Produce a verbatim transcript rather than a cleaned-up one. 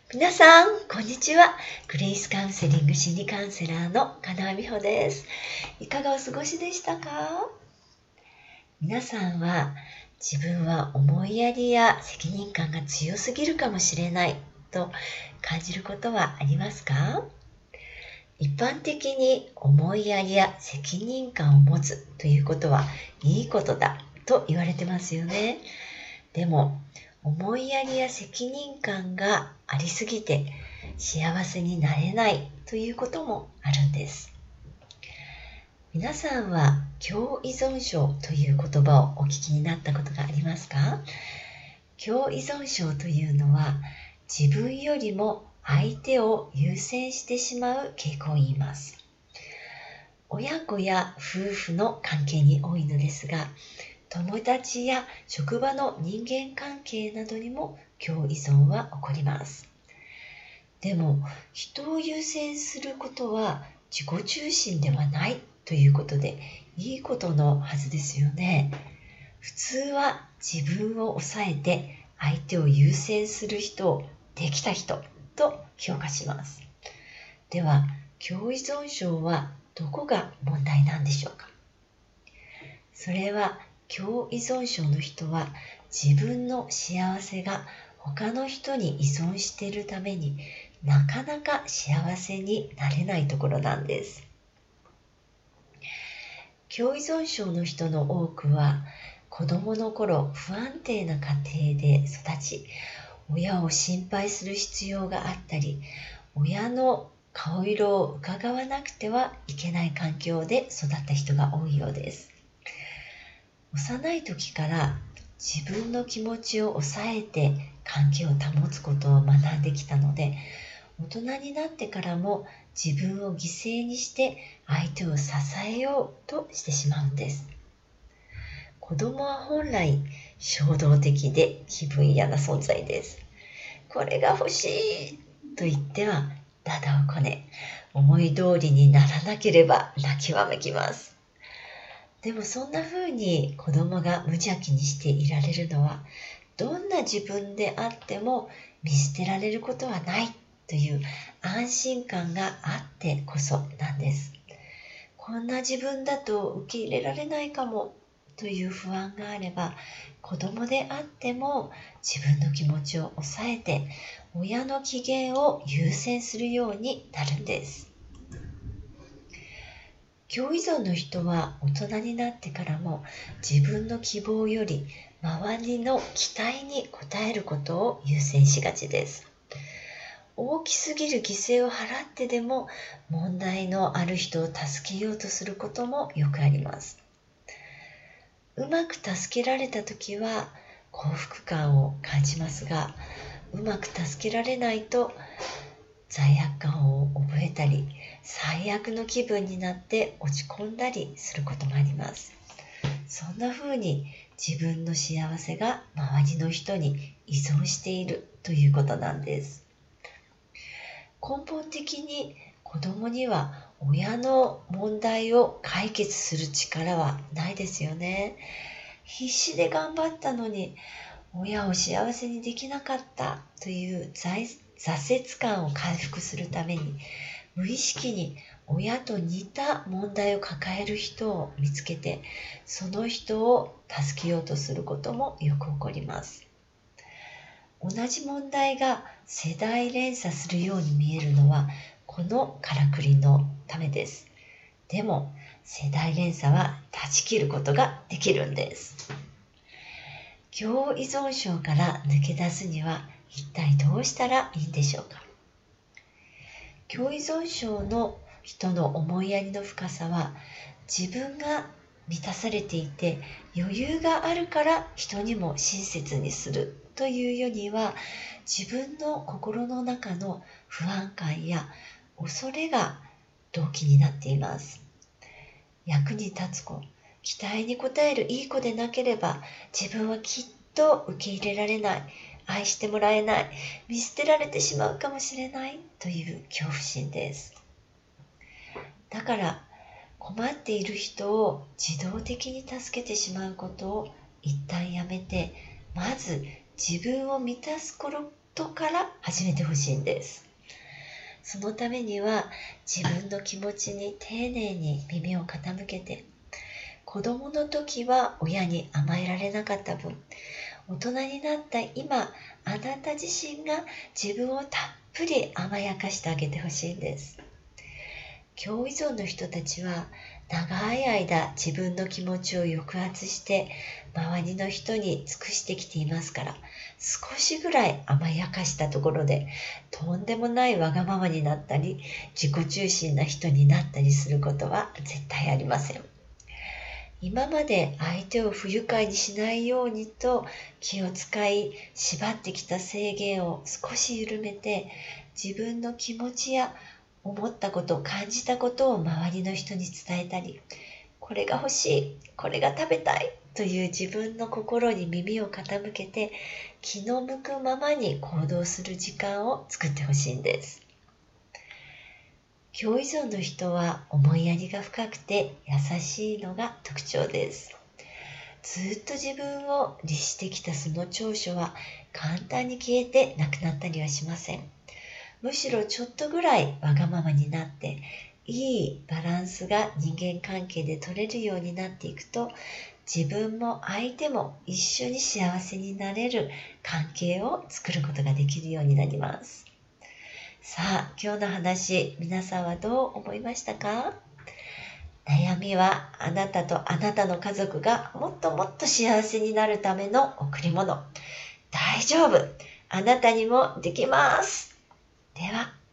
皆さん、こんにちは。グレイスカウンセリング心理カウンセラーの金輪美穂です。いかがお過ごしでしたか？皆さんは自分は思いやりや責任感が強すぎるかもしれないと感じることはありますか？一般的に思いやりや責任感を持つということはいいことだと言われてますよね。でも、思いやりや責任感がありすぎて幸せになれないということもあるんです。皆さんは共依存症という言葉をお聞きになったことがありますか？共依存症というのは自分よりも相手を優先してしまう傾向を言います。親子や夫婦の関係に多いのですが、友達や職場の人間関係などにも共依存は起こります。でも、人を優先することは自己中心ではないということでいいことのはずですよね。普通は自分を抑えて相手を優先する人をできた人と評価します。では、共依存症はどこが問題なんでしょうか？それは共依存症の人は自分の幸せが他の人に依存しているためになかなか幸せになれないところなんです。共依存症の人の多くは子供の頃不安定な家庭で育ち、親を心配する必要があったり、親の顔色を伺わなくてはいけない環境で育った人が多いようです。幼い時から自分の気持ちを抑えて関係を保つことを学んできたので、大人になってからも自分を犠牲にして相手を支えようとしてしまうんです。子供は本来衝動的で気分屋な存在です。これが欲しいと言ってはだだをこね、思い通りにならなければ泣きわめきます。でもそんな風に子供が無邪気にしていられるのは、どんな自分であっても見捨てられることはないという安心感があってこそなんです。こんな自分だと受け入れられないかもという不安があれば、子供であっても自分の気持ちを抑えて親の機嫌を優先するようになるんです。共依存の人は大人になってからも自分の希望より周りの期待に応えることを優先しがちです。大きすぎる犠牲を払ってでも問題のある人を助けようとすることもよくあります。うまく助けられたときは幸福感を感じますが、うまく助けられないと罪悪感を覚えたり、最悪の気分になって落ち込んだりすることもあります。そんな風に自分の幸せが周りの人に依存しているということなんです。根本的に子供には親の問題を解決する力はないですよね。必死で頑張ったのに親を幸せにできなかったという挫折感を回復するために無意識に親と似た問題を抱える人を見つけて、その人を助けようとすることもよく起こります。同じ問題が世代連鎖するように見えるのはこのからくりのためです。でも世代連鎖は断ち切ることができるんです。共依存症から抜け出すには一体どうしたらいいんでしょうか？共依存症の人の思いやりの深さは、自分が満たされていて余裕があるから人にも親切にするというよりは、自分の心の中の不安感や恐れが動機になっています。役に立つ子、期待に応えるいい子でなければ自分はきっと受け入れられない、愛してもらえない、見捨てられてしまうかもしれないという恐怖心です。だから困っている人を自動的に助けてしまうことを一旦やめて、まず自分を満たすことから始めてほしいんです。そのためには自分の気持ちに丁寧に耳を傾けて、子供の時は親に甘えられなかった分、大人になった今、あなた自身が自分をたっぷり甘やかしてあげてほしいんです。共依存の人たちは長い間自分の気持ちを抑圧して周りの人に尽くしてきていますから、少しぐらい甘やかしたところでとんでもないわがままになったり自己中心な人になったりすることは絶対ありません。今まで相手を不愉快にしないようにと気を使い縛ってきた制限を少し緩めて、自分の気持ちや思ったこと、感じたことを周りの人に伝えたり、これが欲しい、これが食べたいという自分の心に耳を傾けて、気の向くままに行動する時間を作ってほしいんです。共依存の人は思いやりが深くて優しいのが特徴です。ずっと自分を律してきたその長所は簡単に消えてなくなったりはしません。むしろちょっとぐらいわがままになって、いいバランスが人間関係で取れるようになっていくと、自分も相手も一緒に幸せになれる関係を作ることができるようになります。さあ、今日の話、皆さんはどう思いましたか？悩みはあなたとあなたの家族がもっともっと幸せになるための贈り物。大丈夫。あなたにもできます。では。